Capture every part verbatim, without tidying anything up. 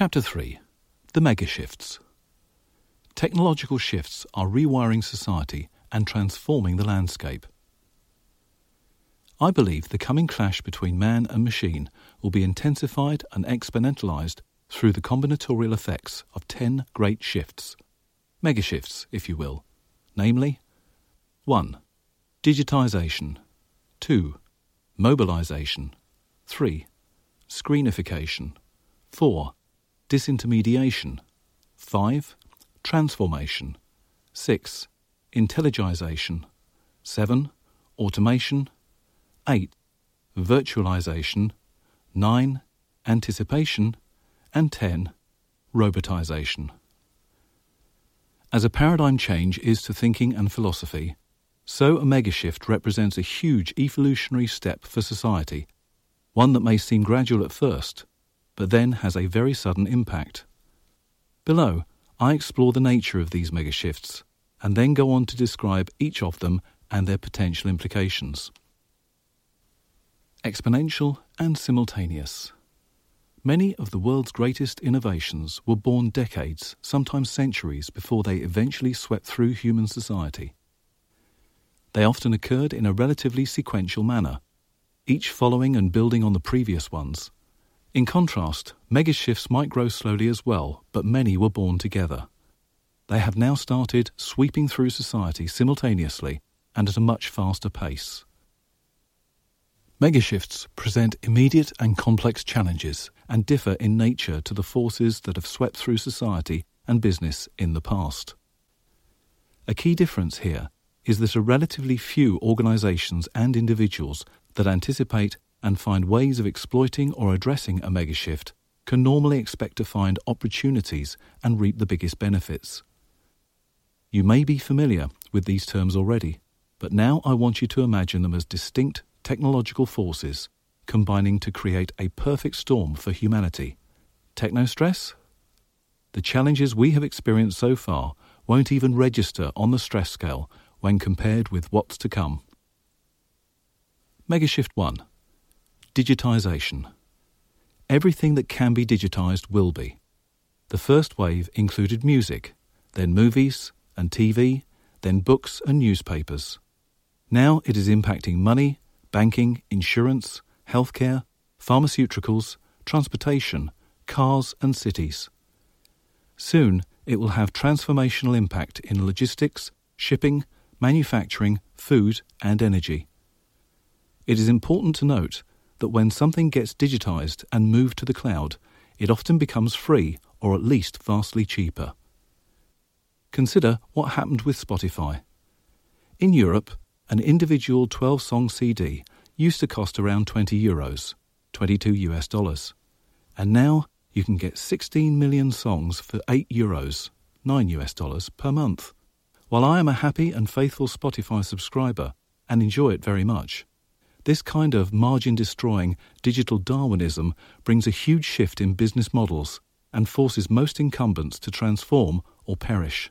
Chapter three. The Megashifts. Technological shifts are rewiring society and transforming the landscape. I believe the coming clash between man and machine will be intensified and exponentialized through the combinatorial effects of ten great shifts, megashifts, if you will, namely one. Digitization, two. Mobilization, three. Screenification, four. Disintermediation, five. Transformation, six. Intelligization, seven. Automation, eight. Virtualization, nine. Anticipation, and ten. Robotization. As a paradigm change is to thinking and philosophy, so a megashift represents a huge evolutionary step for society, one that may seem gradual at first, but then has a very sudden impact. Below, I explore the nature of these megashifts, and then go on to describe each of them and their potential implications. Exponential and simultaneous. Many of the world's greatest innovations were born decades, sometimes centuries, before they eventually swept through human society. They often occurred in a relatively sequential manner, each following and building on the previous ones. In contrast, megashifts might grow slowly as well, but many were born together. They have now started sweeping through society simultaneously and at a much faster pace. Megashifts present immediate and complex challenges and differ in nature to the forces that have swept through society and business in the past. A key difference here is that a relatively few organizations and individuals that anticipate and find ways of exploiting or addressing a megashift can normally expect to find opportunities and reap the biggest benefits. You may be familiar with these terms already, but now I want you to imagine them as distinct technological forces combining to create a perfect storm for humanity. Technostress? The challenges we have experienced so far won't even register on the stress scale when compared with what's to come. Megashift one. Digitization. Everything that can be digitized will be. The first wave included music, then movies and T V, then books and newspapers. Now it is impacting money, banking, insurance, healthcare, pharmaceuticals, transportation, cars and cities. Soon it will have transformational impact in logistics, shipping, manufacturing, food and energy. It is important to note that when something gets digitized and moved to the cloud, it often becomes free or at least vastly cheaper. Consider what happened with Spotify. In Europe, an individual twelve-song C D used to cost around twenty euros, twenty-two US dollars, and now you can get sixteen million songs for eight euros, nine US dollars per month. While I am a happy and faithful Spotify subscriber and enjoy it very much, this kind of margin-destroying digital Darwinism brings a huge shift in business models and forces most incumbents to transform or perish.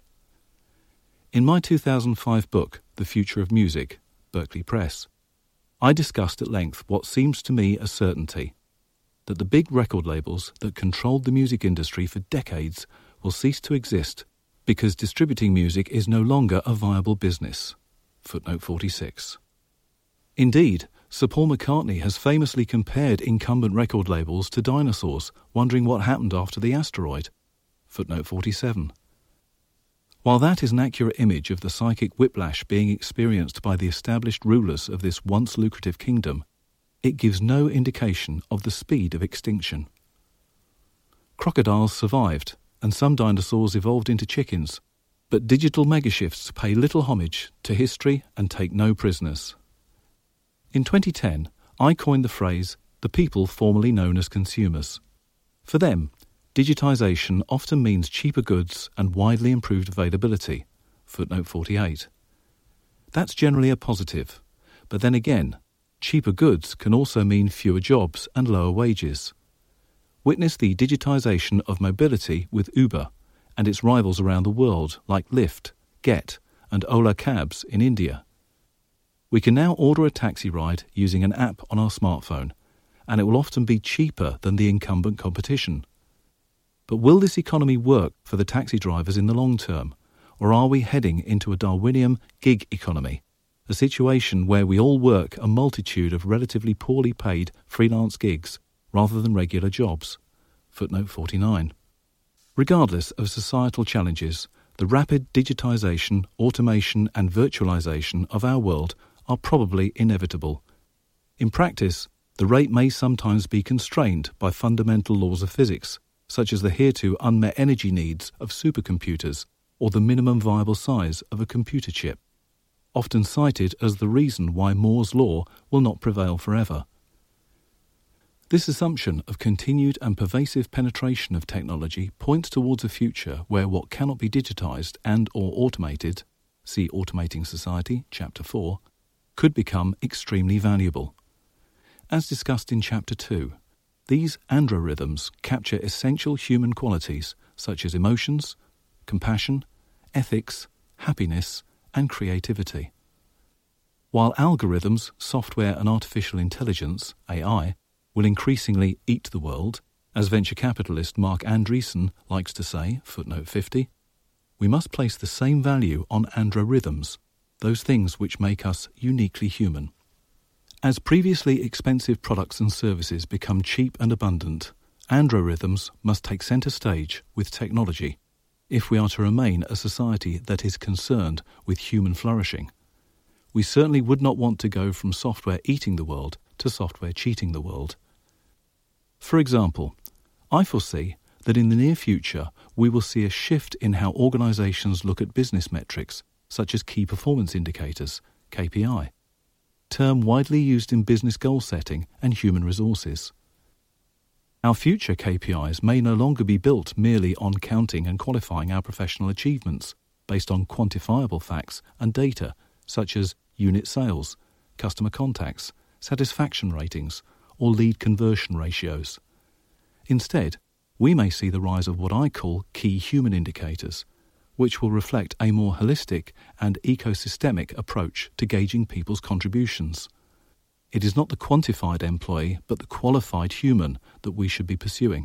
In my two thousand five book, The Future of Music, Berkeley Press, I discussed at length what seems to me a certainty, that the big record labels that controlled the music industry for decades will cease to exist because distributing music is no longer a viable business. Footnote forty-six. Indeed, Sir Paul McCartney has famously compared incumbent record labels to dinosaurs, wondering what happened after the asteroid. Footnote forty-seven. While that is an accurate image of the psychic whiplash being experienced by the established rulers of this once lucrative kingdom, it gives no indication of the speed of extinction. Crocodiles survived, and some dinosaurs evolved into chickens, but digital megashifts pay little homage to history and take no prisoners. In twenty ten, I coined the phrase, the people formerly known as consumers. For them, digitization often means cheaper goods and widely improved availability. Footnote forty-eight. That's generally a positive, but then again, cheaper goods can also mean fewer jobs and lower wages. Witness the digitization of mobility with Uber and its rivals around the world like Lyft, Get, and Ola Cabs in India. We can now order a taxi ride using an app on our smartphone, and it will often be cheaper than the incumbent competition. But will this economy work for the taxi drivers in the long term? Or are we heading into a Darwinian gig economy, a situation where we all work a multitude of relatively poorly paid freelance gigs rather than regular jobs? Footnote forty-nine. Regardless of societal challenges, the rapid digitisation, automation and virtualisation of our world are probably inevitable. In practice, the rate may sometimes be constrained by fundamental laws of physics, such as the hereto unmet energy needs of supercomputers or the minimum viable size of a computer chip, often cited as the reason why Moore's law will not prevail forever. This assumption of continued and pervasive penetration of technology points towards a future where what cannot be digitised and or automated, see Automating Society, Chapter four, could become extremely valuable. As discussed in Chapter two, these androrhythms capture essential human qualities such as emotions, compassion, ethics, happiness, and creativity. While algorithms, software and artificial intelligence, A I, will increasingly eat the world, as venture capitalist Mark Andreessen likes to say, footnote fifty, we must place the same value on androrhythms, those things which make us uniquely human. As previously expensive products and services become cheap and abundant, androrhythms must take centre stage with technology if we are to remain a society that is concerned with human flourishing. We certainly would not want to go from software eating the world to software cheating the world. For example, I foresee that in the near future we will see a shift in how organisations look at business metrics, such as key performance indicators, K P I, term widely used in business goal setting and human resources. Our future K P Is may no longer be built merely on counting and qualifying our professional achievements based on quantifiable facts and data such as unit sales, customer contacts, satisfaction ratings, or lead conversion ratios. Instead, we may see the rise of what I call key human indicators, which will reflect a more holistic and ecosystemic approach to gauging people's contributions. It is not the quantified employee, but the qualified human that we should be pursuing.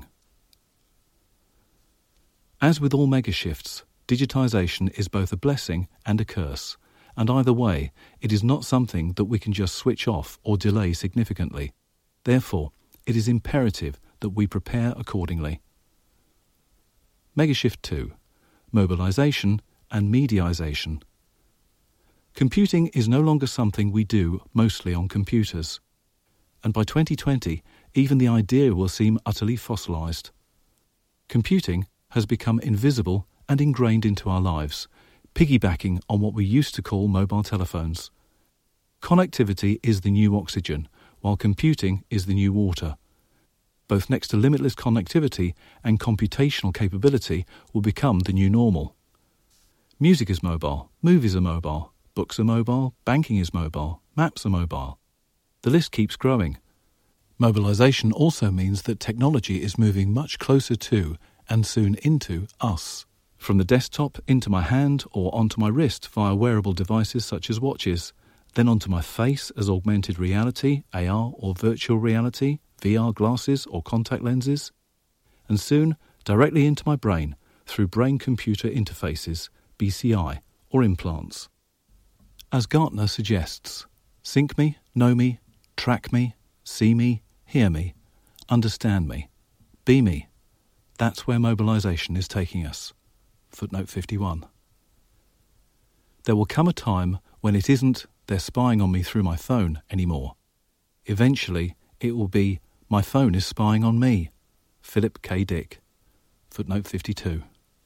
As with all megashifts, digitisation is both a blessing and a curse, and either way, it is not something that we can just switch off or delay significantly. Therefore, it is imperative that we prepare accordingly. Megashift two. Mobilisation and mediaisation. Computing is no longer something we do mostly on computers, and by twenty twenty, even the idea will seem utterly fossilised. Computing has become invisible and ingrained into our lives, piggybacking on what we used to call mobile telephones. Connectivity is the new oxygen, while computing is the new water. Both next to limitless connectivity and computational capability will become the new normal. Music is mobile, movies are mobile, books are mobile, banking is mobile, maps are mobile. The list keeps growing. Mobilisation also means that technology is moving much closer to and soon into us. From the desktop into my hand or onto my wrist via wearable devices such as watches, then onto my face as augmented reality, A R or virtual reality, V R glasses or contact lenses, and soon directly into my brain through brain-computer interfaces, B C I, or implants. As Gartner suggests, sync me, know me, track me, see me, hear me, understand me, be me. That's where mobilisation is taking us. Footnote fifty-one. There will come a time when it isn't they're spying on me through my phone anymore. Eventually, it will be my phone is spying on me. Philip K. Dick. Footnote fifty-two.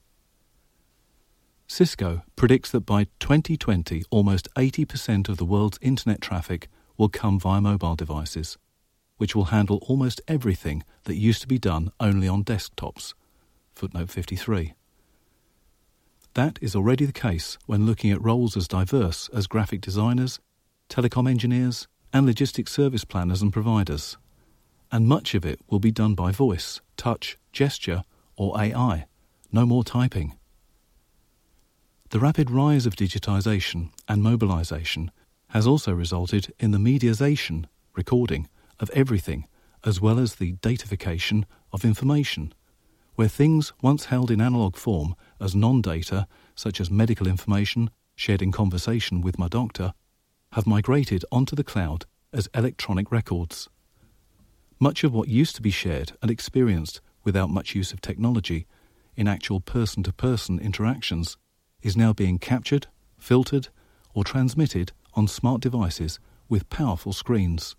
Cisco predicts that by twenty twenty, almost eighty percent of the world's internet traffic will come via mobile devices, which will handle almost everything that used to be done only on desktops. Footnote fifty-three. That is already the case when looking at roles as diverse as graphic designers, telecom engineers, and logistics service planners and providers. And much of it will be done by voice, touch, gesture, or A I. No more typing. The rapid rise of digitisation and mobilisation has also resulted in the mediaisation, recording, of everything, as well as the datafication of information, where things once held in analogue form as non-data, such as medical information shared in conversation with my doctor, have migrated onto the cloud as electronic records. Much of what used to be shared and experienced without much use of technology in actual person-to-person interactions is now being captured, filtered, or transmitted on smart devices with powerful screens.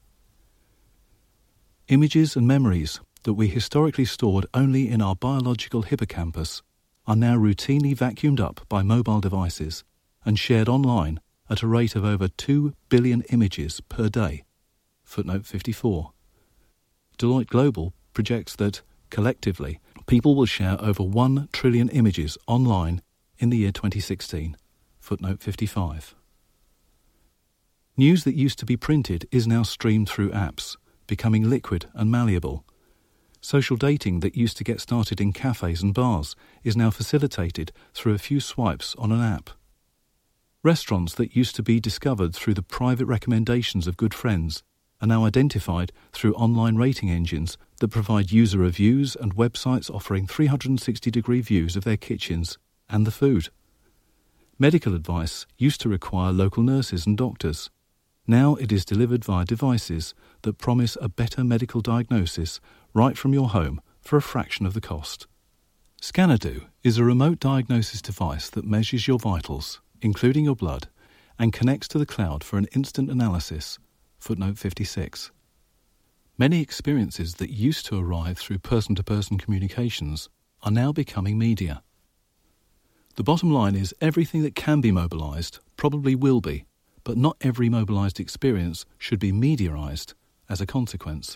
Images and memories that we historically stored only in our biological hippocampus are now routinely vacuumed up by mobile devices and shared online at a rate of over two billion images per day. Footnote fifty-four. Deloitte Global projects that, collectively, people will share over one trillion images online in the year twenty sixteen. Footnote fifty-five. News that used to be printed is now streamed through apps, becoming liquid and malleable. Social dating that used to get started in cafes and bars is now facilitated through a few swipes on an app. Restaurants that used to be discovered through the private recommendations of good friends are now identified through online rating engines that provide user reviews and websites offering three hundred sixty degree views of their kitchens and the food. Medical advice used to require local nurses and doctors. Now it is delivered via devices that promise a better medical diagnosis right from your home for a fraction of the cost. Scanadu is a remote diagnosis device that measures your vitals, including your blood, and connects to the cloud for an instant analysis. Footnote fifty-six. Many experiences that used to arrive through person-to-person communications are now becoming media. The bottom line is everything that can be mobilised probably will be, but not every mobilised experience should be mediarised as a consequence.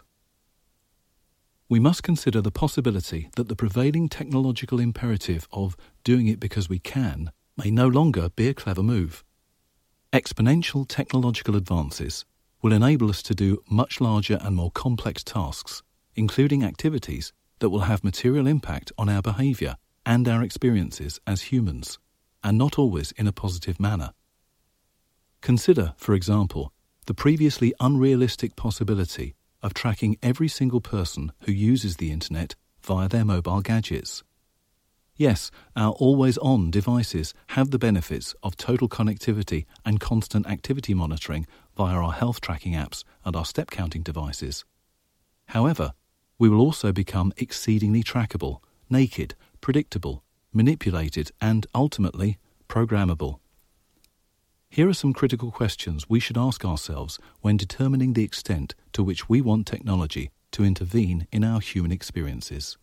We must consider the possibility that the prevailing technological imperative of doing it because we can may no longer be a clever move. Exponential technological advances will enable us to do much larger and more complex tasks, including activities that will have material impact on our behaviour and our experiences as humans, and not always in a positive manner. Consider, for example, the previously unrealistic possibility of tracking every single person who uses the internet via their mobile gadgets. Yes, our always-on devices have the benefits of total connectivity and constant activity monitoring via our health tracking apps and our step-counting devices. However, we will also become exceedingly trackable, naked, predictable, manipulated, and, ultimately, programmable. Here are some critical questions we should ask ourselves when determining the extent to which we want technology to intervene in our human experiences.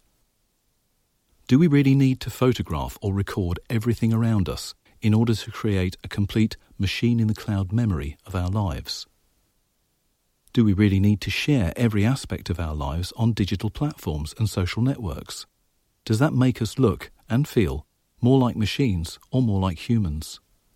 Do we really need to photograph or record everything around us in order to create a complete machine-in-the-cloud memory of our lives? Do we really need to share every aspect of our lives on digital platforms and social networks? Does that make us look and feel more like machines or more like humans?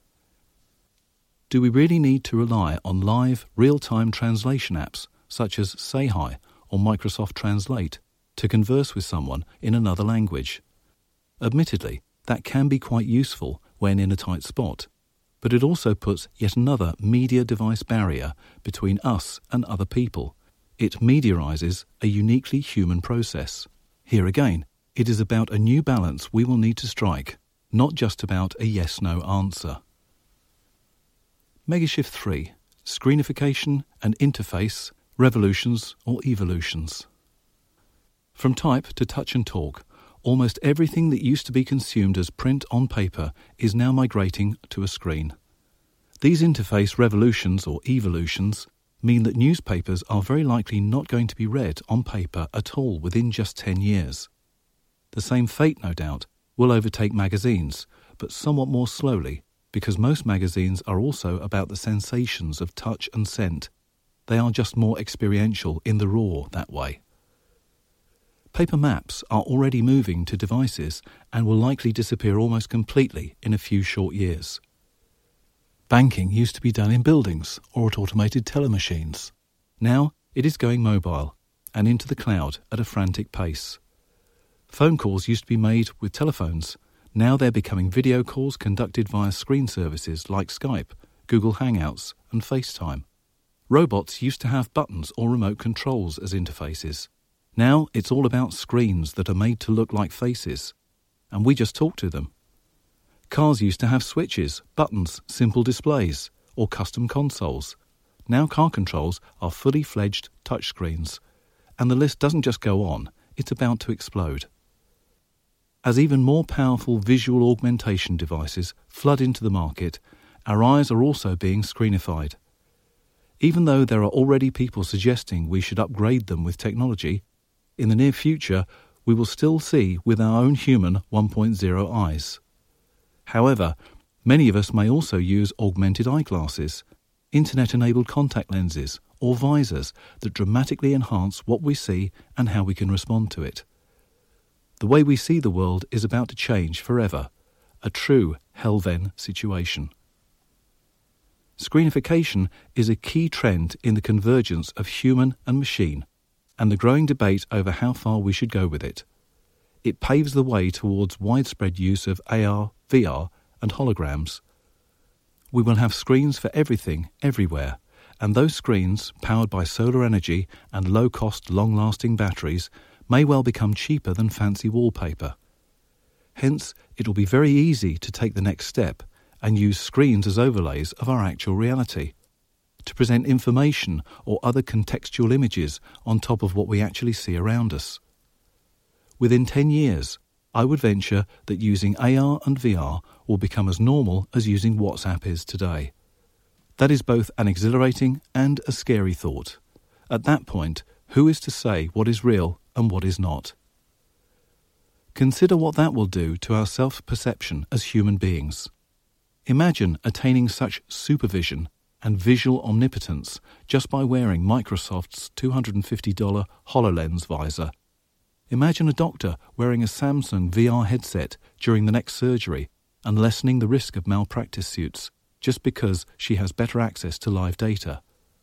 Do we really need to rely on live, real-time translation apps such as Say Hi or Microsoft Translate to converse with someone in another language? Admittedly, that can be quite useful when in a tight spot, but it also puts yet another media device barrier between us and other people. It mediarizes a uniquely human process. Here again, it is about a new balance we will need to strike, not just about a yes-no answer. Megashift three, Screenification and Interface, Revolutions or Evolutions. From type to touch and talk, almost everything that used to be consumed as print on paper is now migrating to a screen. These interface revolutions or evolutions mean that newspapers are very likely not going to be read on paper at all within just ten years. The same fate, no doubt, will overtake magazines, but somewhat more slowly, because most magazines are also about the sensations of touch and scent. They are just more experiential in the raw that way. Paper maps are already moving to devices and will likely disappear almost completely in a few short years. Banking used to be done in buildings or at automated teller machines. Now it is going mobile and into the cloud at a frantic pace. Phone calls used to be made with telephones. Now they're becoming video calls conducted via screen services like Skype, Google Hangouts, and FaceTime. Robots used to have buttons or remote controls as interfaces. Now it's all about screens that are made to look like faces, and we just talk to them. Cars used to have switches, buttons, simple displays, or custom consoles. Now car controls are fully fledged touchscreens, and the list doesn't just go on, it's about to explode. As even more powerful visual augmentation devices flood into the market, our eyes are also being screenified. Even though there are already people suggesting we should upgrade them with technology, in the near future we will still see with our own human one point oh eyes. However, many of us may also use augmented eyeglasses, internet-enabled contact lenses, or visors that dramatically enhance what we see and how we can respond to it. The way we see the world is about to change forever, a true Helven situation. Screenification is a key trend in the convergence of human and machine, and the growing debate over how far we should go with it. It paves the way towards widespread use of A R, V R, and holograms. We will have screens for everything, everywhere, and those screens, powered by solar energy and low-cost, long-lasting batteries, may well become cheaper than fancy wallpaper. Hence, it will be very easy to take the next step and use screens as overlays of our actual reality, to present information or other contextual images on top of what we actually see around us. Within ten years, I would venture that using A R and V R will become as normal as using WhatsApp is today. That is both an exhilarating and a scary thought. At that point, who is to say what is real and what is not? Consider what that will do to our self-perception as human beings. Imagine attaining such supervision and visual omnipotence just by wearing Microsoft's two hundred fifty dollars HoloLens visor. Imagine a doctor wearing a Samsung V R headset during the next surgery and lessening the risk of malpractice suits just because she has better access to live data.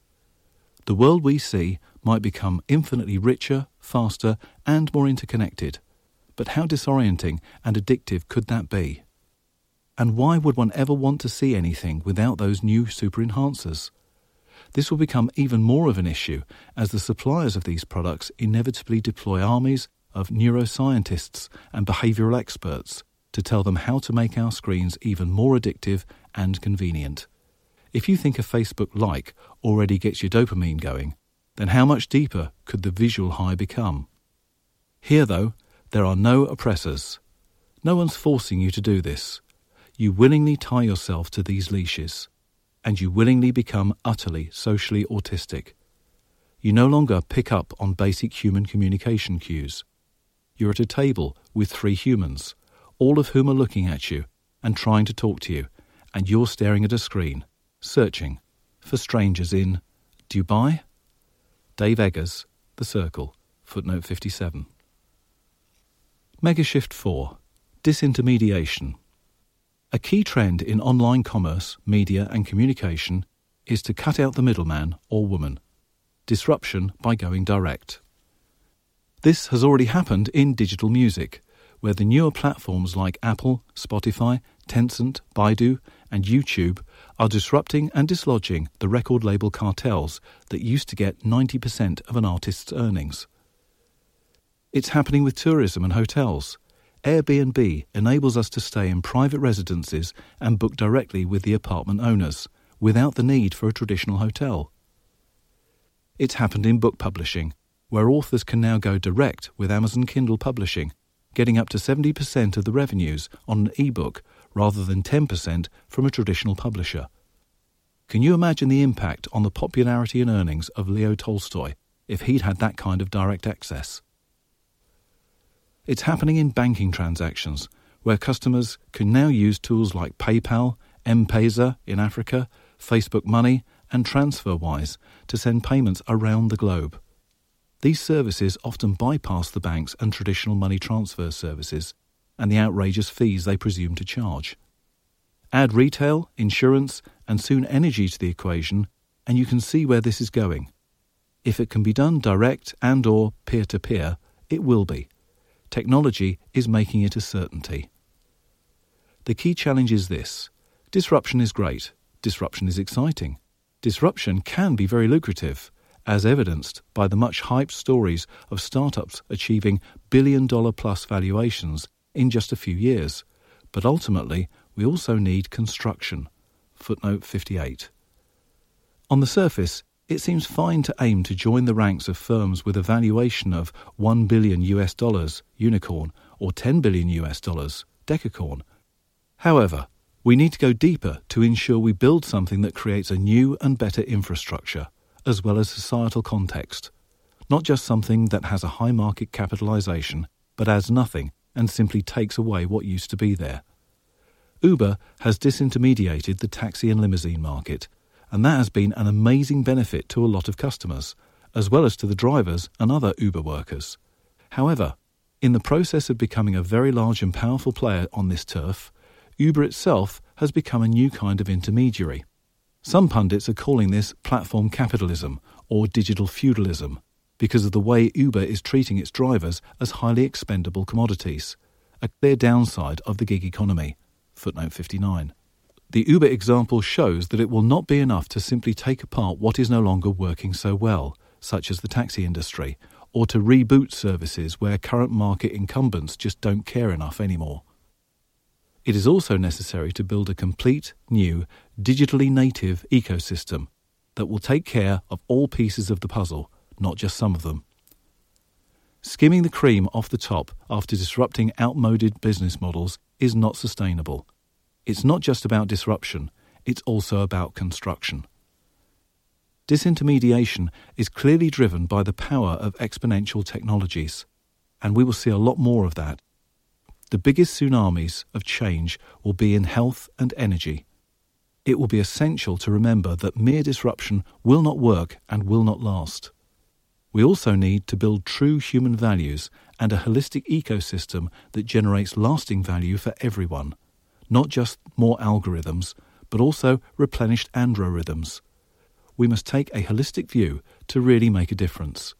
The world we see might become infinitely richer, faster, and more interconnected. But how disorienting and addictive could that be? And why would one ever want to see anything without those new super enhancers? This will become even more of an issue as the suppliers of these products inevitably deploy armies of neuroscientists and behavioural experts to tell them how to make our screens even more addictive and convenient. If you think a Facebook like already gets your dopamine going, then how much deeper could the visual high become? Here, though, there are no oppressors. No one's forcing you to do this. You willingly tie yourself to these leashes, and you willingly become utterly socially autistic. You no longer pick up on basic human communication cues. You're at a table with three humans, all of whom are looking at you and trying to talk to you, and you're staring at a screen, searching for strangers in Dubai? Dave Eggers, The Circle, footnote fifty-seven. Megashift four. Disintermediation. A key trend in online commerce, media and communication is to cut out the middleman or woman. Disruption by going direct. This has already happened in digital music, where the newer platforms like Apple, Spotify, Tencent, Baidu and YouTube are disrupting and dislodging the record label cartels that used to get ninety percent of an artist's earnings. It's happening with tourism and hotels. Airbnb enables us to stay in private residences and book directly with the apartment owners, without the need for a traditional hotel. It's happened in book publishing, where authors can now go direct with Amazon Kindle Publishing, getting up to seventy percent of the revenues on an e-book rather than ten percent from a traditional publisher. Can you imagine the impact on the popularity and earnings of Leo Tolstoy if he'd had that kind of direct access? It's happening in banking transactions, where customers can now use tools like PayPal, M-Pesa in Africa, Facebook Money, and TransferWise to send payments around the globe. These services often bypass the banks and traditional money transfer services and the outrageous fees they presume to charge. Add retail, insurance, and soon energy to the equation, and you can see where this is going. If it can be done direct and or peer-to-peer, it will be. Technology is making it a certainty. The key challenge is this. Disruption is great. Disruption is exciting. Disruption can be very lucrative, as evidenced by the much hyped stories of startups achieving billion-dollar-plus valuations in just a few years. But ultimately, we also need construction. Footnote fifty-eight. On the surface, it seems fine to aim to join the ranks of firms with a valuation of one billion US dollars, unicorn, or ten billion US dollars, decacorn. However, we need to go deeper to ensure we build something that creates a new and better infrastructure, as well as societal context. Not just something that has a high market capitalization, but adds nothing and simply takes away what used to be there. Uber has disintermediated the taxi and limousine market, and that has been an amazing benefit to a lot of customers, as well as to the drivers and other Uber workers. However, in the process of becoming a very large and powerful player on this turf, Uber itself has become a new kind of intermediary. Some pundits are calling this platform capitalism or digital feudalism because of the way Uber is treating its drivers as highly expendable commodities, a clear downside of the gig economy. Footnote fifty-nine. The Uber example shows that it will not be enough to simply take apart what is no longer working so well, such as the taxi industry, or to reboot services where current market incumbents just don't care enough anymore. It is also necessary to build a complete, new, digitally native ecosystem that will take care of all pieces of the puzzle, not just some of them. Skimming the cream off the top after disrupting outmoded business models is not sustainable. It's not just about disruption, it's also about construction. Disintermediation is clearly driven by the power of exponential technologies, and we will see a lot more of that. The biggest tsunamis of change will be in health and energy. It will be essential to remember that mere disruption will not work and will not last. We also need to build true human values and a holistic ecosystem that generates lasting value for everyone, not just more algorithms, but also replenished androrhythms. We must take a holistic view to really make a difference.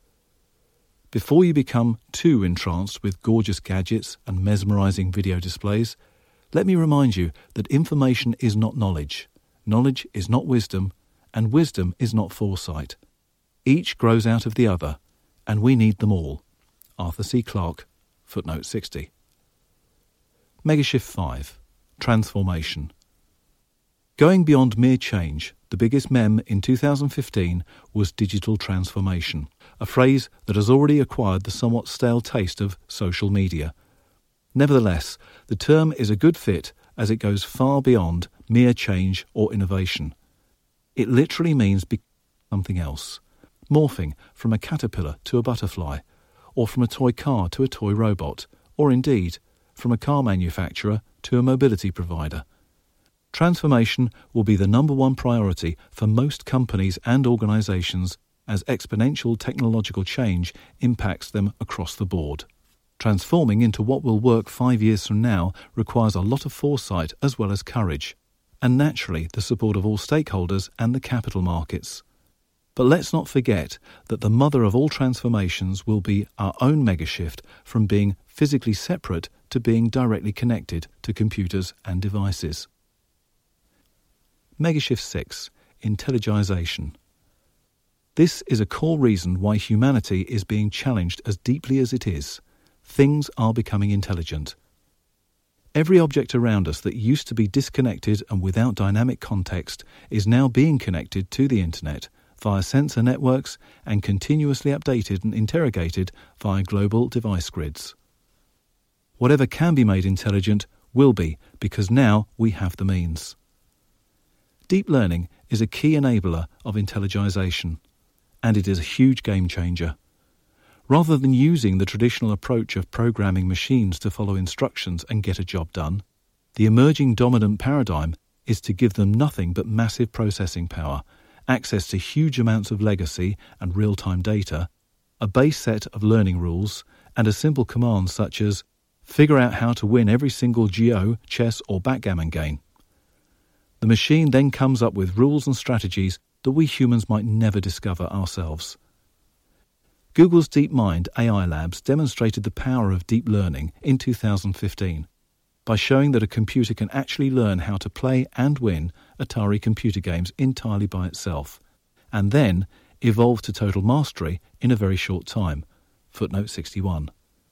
Before you become too entranced with gorgeous gadgets and mesmerizing video displays, let me remind you that information is not knowledge, knowledge is not wisdom, and wisdom is not foresight. Each grows out of the other, and we need them all. Arthur C. Clarke, footnote sixty. Megashift five. Transformation. Going beyond mere change, the biggest meme in two thousand fifteen was digital transformation, a phrase that has already acquired the somewhat stale taste of social media. Nevertheless, the term is a good fit as it goes far beyond mere change or innovation. It literally means becoming something else, morphing from a caterpillar to a butterfly, or from a toy car to a toy robot, or indeed, from a car manufacturer to a mobility provider. Transformation will be the number one priority for most companies and organizations as exponential technological change impacts them across the board. Transforming into what will work five years from now requires a lot of foresight as well as courage, and naturally the support of all stakeholders and the capital markets. But let's not forget that the mother of all transformations will be our own megashift from being physically separate to being directly connected to computers and devices. Megashift six. Intelligization. This is a core reason why humanity is being challenged as deeply as it is. Things are becoming intelligent. Every object around us that used to be disconnected and without dynamic context is now being connected to the internet via sensor networks and continuously updated and interrogated via global device grids. Whatever can be made intelligent will be, because now we have the means. Deep learning is a key enabler of intelligization, and it is a huge game changer. Rather than using the traditional approach of programming machines to follow instructions and get a job done, the emerging dominant paradigm is to give them nothing but massive processing power, access to huge amounts of legacy and real-time data, a base set of learning rules, and a simple command such as figure out how to win every single Go, chess or backgammon game. The machine then comes up with rules and strategies that we humans might never discover ourselves. Google's DeepMind A I Labs demonstrated the power of deep learning in two thousand fifteen by showing that a computer can actually learn how to play and win Atari computer games entirely by itself, and then, evolved to total mastery in a very short time. Footnote sixty-one.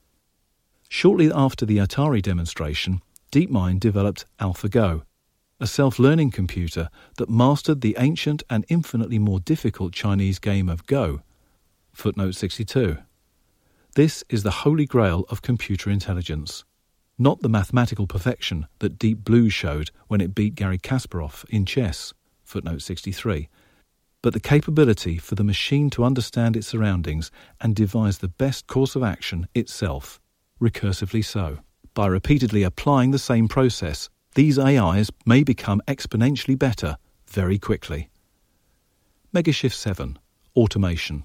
Shortly after the Atari demonstration, DeepMind developed AlphaGo, a self-learning computer that mastered the ancient and infinitely more difficult Chinese game of Go. Footnote sixty-two. This is the holy grail of computer intelligence, not the mathematical perfection that Deep Blue showed when it beat Garry Kasparov in chess. Footnote sixty-three. But the capability for the machine to understand its surroundings and devise the best course of action itself, recursively so. By repeatedly applying the same process, these A Is may become exponentially better very quickly. Megashift seven. Automation.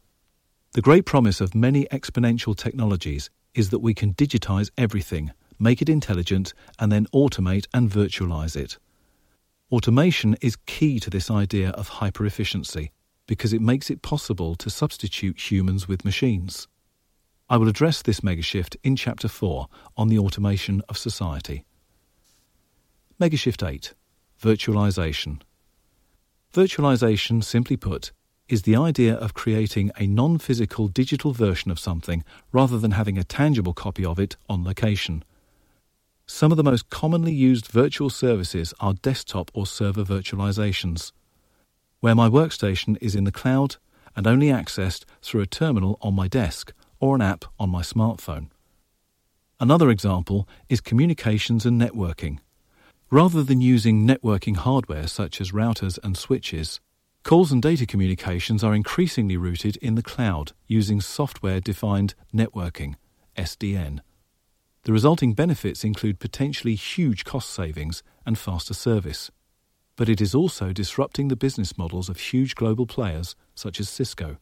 The great promise of many exponential technologies is that we can digitize everything, make it intelligent, and then automate and virtualize it. Automation is key to this idea of hyper-efficiency because it makes it possible to substitute humans with machines. I will address this megashift in Chapter four on the automation of society. Megashift eight. Virtualization. Virtualization, simply put, is the idea of creating a non-physical digital version of something rather than having a tangible copy of it on location. Some of the most commonly used virtual services are desktop or server virtualizations, where my workstation is in the cloud and only accessed through a terminal on my desk or an app on my smartphone. Another example is communications and networking. Rather than using networking hardware such as routers and switches, calls and data communications are increasingly rooted in the cloud using software-defined networking, S D N. The resulting benefits include potentially huge cost savings and faster service, but it is also disrupting the business models of huge global players such as Cisco.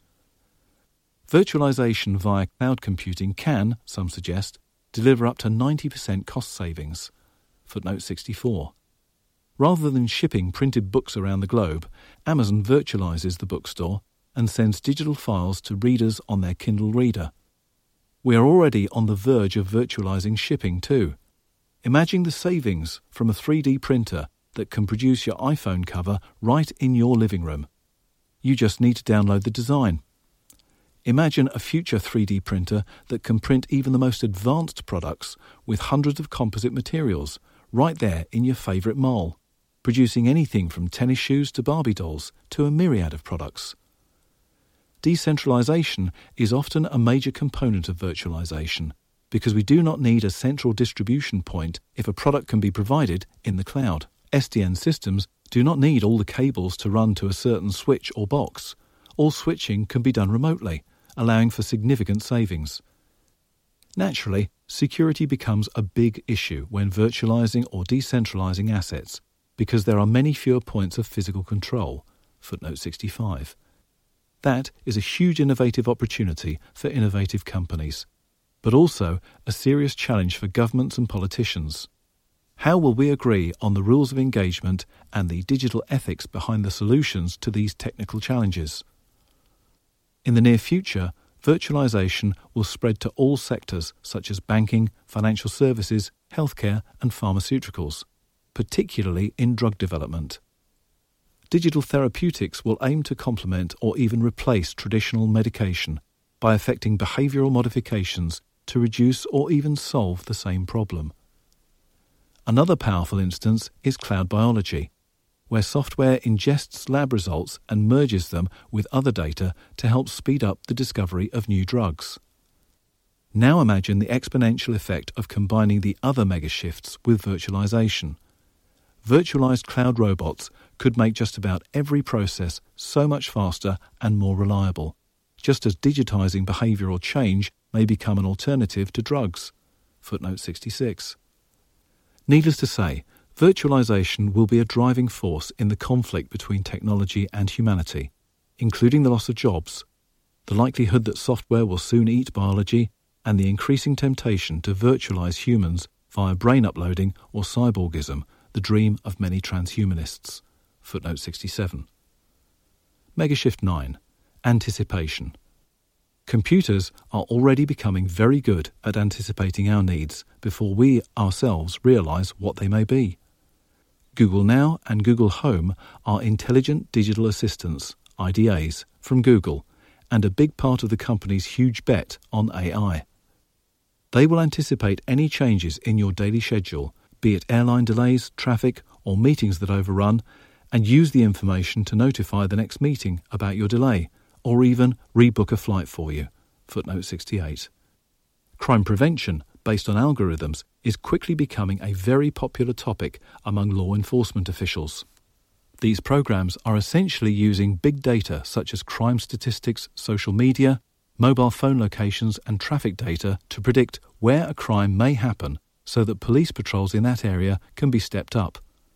Virtualization via cloud computing can, some suggest, deliver up to ninety percent cost savings. Footnote sixty-four. Rather than shipping printed books around the globe, Amazon virtualizes the bookstore and sends digital files to readers on their Kindle Reader. We are already on the verge of virtualizing shipping too. Imagine the savings from a three D printer that can produce your iPhone cover right in your living room. You just need to download the design. Imagine a future three D printer that can print even the most advanced products with hundreds of composite materials right there in your favourite mall, producing anything from tennis shoes to Barbie dolls to a myriad of products. Decentralization is often a major component of virtualization because we do not need a central distribution point if a product can be provided in the cloud. S D N systems do not need all the cables to run to a certain switch or box. All switching can be done remotely, allowing for significant savings. Naturally, security becomes a big issue when virtualizing or decentralizing assets because there are many fewer points of physical control. Footnote sixty-five. That is a huge innovative opportunity for innovative companies, but also a serious challenge for governments and politicians. How will we agree on the rules of engagement and the digital ethics behind the solutions to these technical challenges? In the near future, virtualization will spread to all sectors such as banking, financial services, healthcare and pharmaceuticals, particularly in drug development. Digital therapeutics will aim to complement or even replace traditional medication by affecting behavioral modifications to reduce or even solve the same problem. Another powerful instance is cloud biology, where software ingests lab results and merges them with other data to help speed up the discovery of new drugs. Now imagine the exponential effect of combining the other megashifts with virtualization. Virtualized cloud robots could make just about every process so much faster and more reliable, just as digitizing behavioral change may become an alternative to drugs. Footnote sixty-six. Needless to say, virtualization will be a driving force in the conflict between technology and humanity, including the loss of jobs, the likelihood that software will soon eat biology, and the increasing temptation to virtualize humans via brain uploading or cyborgism, the dream of many transhumanists. Footnote sixty-seven. Megashift nine. Anticipation. Computers are already becoming very good at anticipating our needs before we ourselves realize what they may be. Google Now and Google Home are intelligent digital assistants, I D As, from Google, and a big part of the company's huge bet on A I. They will anticipate any changes in your daily schedule, be it airline delays, traffic, or meetings that overrun, and use the information to notify the next meeting about your delay, or even rebook a flight for you. Footnote sixty-eight. Crime prevention, based on algorithms, is quickly becoming a very popular topic among law enforcement officials. These programs are essentially using big data such as crime statistics, social media, mobile phone locations and traffic data to predict where a crime may happen so that police patrols in that area can be stepped up.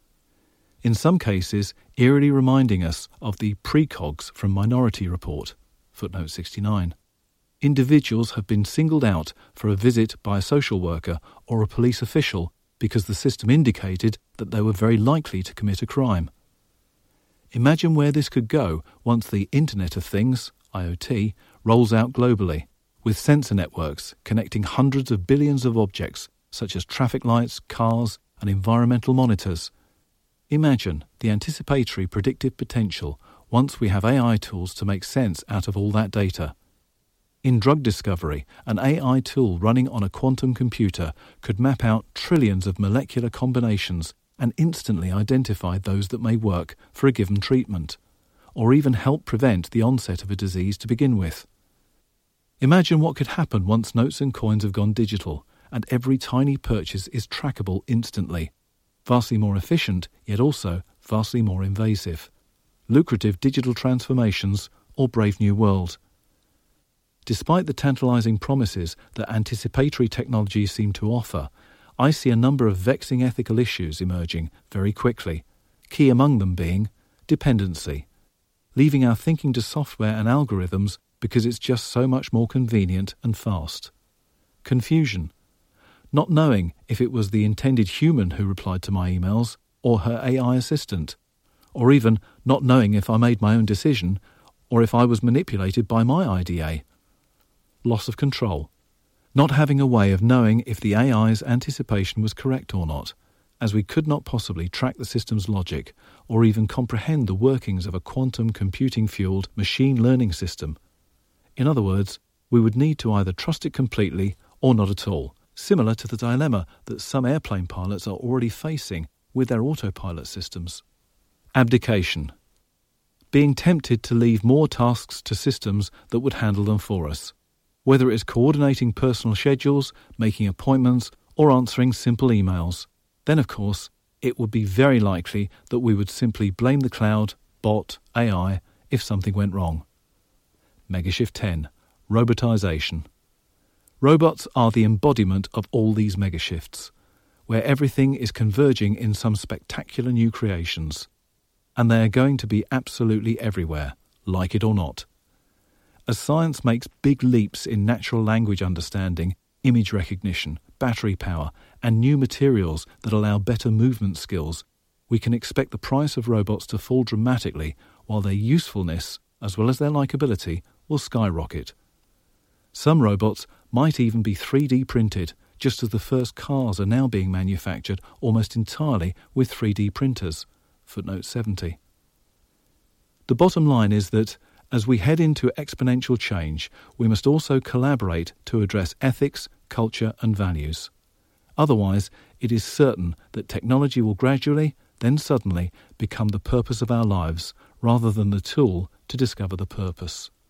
In some cases, eerily reminding us of the precogs from Minority Report. Footnote sixty-nine. Individuals have been singled out for a visit by a social worker or a police official because the system indicated that they were very likely to commit a crime. Imagine where this could go once the Internet of Things, I O T, rolls out globally, with sensor networks connecting hundreds of billions of objects such as traffic lights, cars, and environmental monitors. Imagine the anticipatory predictive potential once we have A I tools to make sense out of all that data. In drug discovery, an A I tool running on a quantum computer could map out trillions of molecular combinations and instantly identify those that may work for a given treatment, or even help prevent the onset of a disease to begin with. Imagine what could happen once notes and coins have gone digital, and every tiny purchase is trackable instantly. Vastly more efficient, yet also vastly more invasive. Lucrative digital transformations or brave new world. Despite the tantalizing promises that anticipatory technologies seem to offer, I see a number of vexing ethical issues emerging very quickly, key among them being dependency, leaving our thinking to software and algorithms because it's just so much more convenient and fast. Confusion, not knowing if it was the intended human who replied to my emails or her A I assistant, or even not knowing if I made my own decision or if I was manipulated by my I D A. Loss of control, not having a way of knowing if the A I's anticipation was correct or not, as we could not possibly track the system's logic or even comprehend the workings of a quantum computing-fueled machine learning system. In other words, we would need to either trust it completely or not at all, similar to the dilemma that some airplane pilots are already facing with their autopilot systems. Abdication, being tempted to leave more tasks to systems that would handle them for us, whether it is coordinating personal schedules, making appointments, or answering simple emails. Then, of course, it would be very likely that we would simply blame the cloud, bot, A I, if something went wrong. Megashift ten. Robotisation. Robots are the embodiment of all these megashifts, where everything is converging in some spectacular new creations. And they are going to be absolutely everywhere, like it or not. As science makes big leaps in natural language understanding, image recognition, battery power, and new materials that allow better movement skills, we can expect the price of robots to fall dramatically, while their usefulness, as well as their likability, will skyrocket. Some robots might even be three D printed, just as the first cars are now being manufactured almost entirely with three D printers. Footnote seventy. The bottom line is that, as we head into exponential change, we must also collaborate to address ethics, culture and values. Otherwise, it is certain that technology will gradually, then suddenly, become the purpose of our lives, rather than the tool to discover the purpose.